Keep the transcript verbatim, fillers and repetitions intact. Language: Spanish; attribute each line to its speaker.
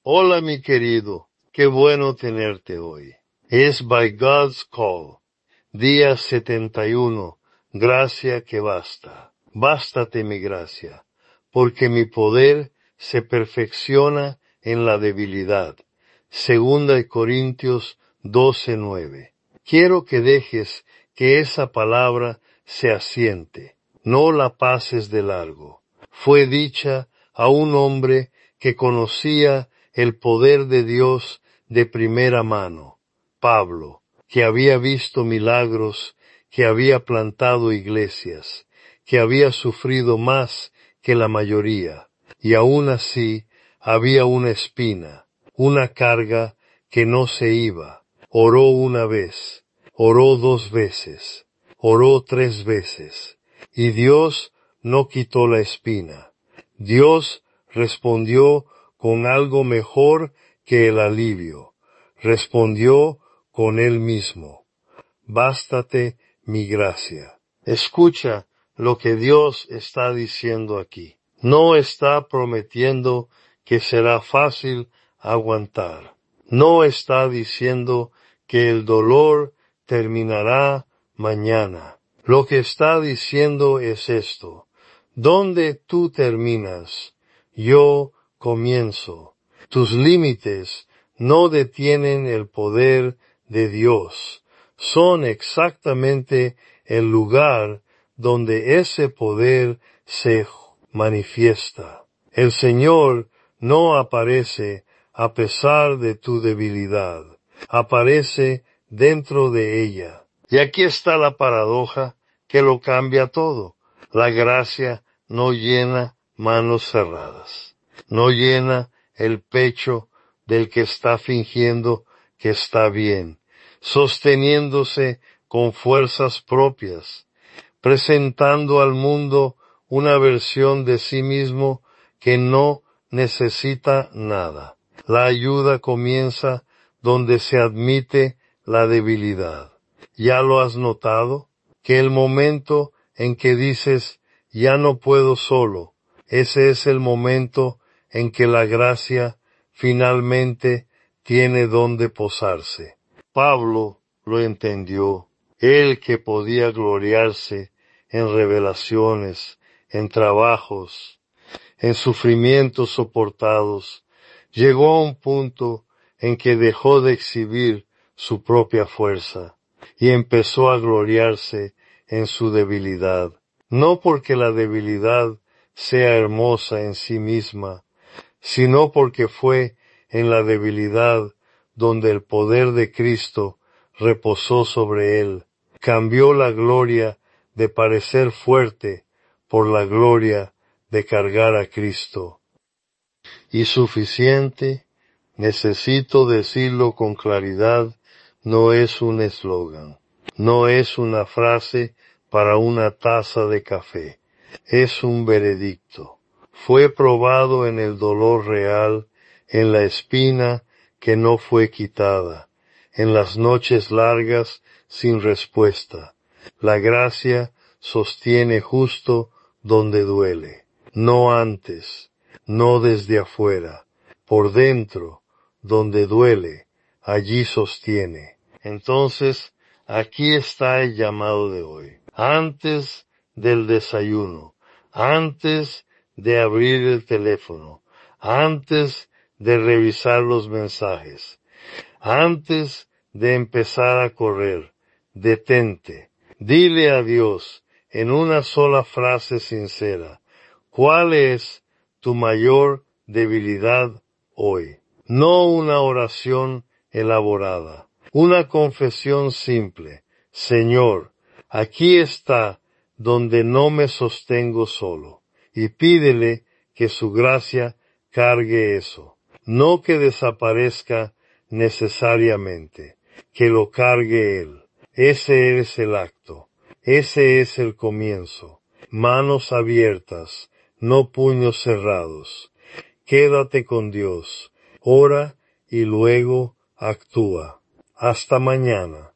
Speaker 1: Hola mi querido, qué bueno tenerte hoy. Es By God's Call, día setenta y uno, gracia que basta. Bástate mi gracia, porque mi poder se perfecciona en la debilidad. Segunda de Corintios doce nueve. Quiero que dejes que esa palabra se asiente, no la pases de largo. Fue dicha a un hombre que conocía el poder de Dios de primera mano, Pablo, que había visto milagros, que había plantado iglesias, que había sufrido más que la mayoría, y aún así había una espina, una carga que no se iba. Oró una vez, oró dos veces, oró tres veces, y Dios no quitó la espina. Dios respondió con algo mejor que el alivio. Respondió con Él mismo. Bástate mi gracia. Escucha lo que Dios está diciendo aquí. No está prometiendo que será fácil aguantar. No está diciendo que el dolor terminará mañana. Lo que está diciendo es esto: donde tú terminas, yo comienzo. Tus límites no detienen el poder de Dios. Son exactamente el lugar donde ese poder se manifiesta. El Señor no aparece a pesar de tu debilidad. Aparece dentro de ella. Y aquí está la paradoja que lo cambia todo. La gracia no llena manos cerradas. No llena el pecho del que está fingiendo que está bien, sosteniéndose con fuerzas propias, presentando al mundo una versión de sí mismo que no necesita nada. La ayuda comienza donde se admite la debilidad. ¿Ya lo has notado? Que el momento en que dices, ya no puedo solo, ese es el momento en que la gracia finalmente tiene donde posarse. Pablo lo entendió. Él que podía gloriarse en revelaciones, en trabajos, en sufrimientos soportados, llegó a un punto en que dejó de exhibir su propia fuerza y empezó a gloriarse en su debilidad. No porque la debilidad sea hermosa en sí misma, sino porque fue en la debilidad donde el poder de Cristo reposó sobre él. Cambió la gloria de parecer fuerte por la gloria de cargar a Cristo. Y suficiente, necesito decirlo con claridad, no es un eslogan, no es una frase para una taza de café, es un veredicto. Fue probado en el dolor real, en la espina que no fue quitada, en las noches largas sin respuesta. La gracia sostiene justo donde duele, no antes, no desde afuera, por dentro, donde duele, allí sostiene. Entonces, aquí está el llamado de hoy. Antes del desayuno, antes de abrir el teléfono, antes de revisar los mensajes, antes de empezar a correr, detente. Dile a Dios en una sola frase sincera, ¿cuál es tu mayor debilidad hoy? No una oración elaborada, una confesión simple. Señor, aquí está donde no me sostengo solo, y pídele que su gracia cargue eso. No que desaparezca necesariamente, que lo cargue Él. Ese es el acto, ese es el comienzo. Manos abiertas, no puños cerrados. Quédate con Dios, ora y luego actúa. Hasta mañana.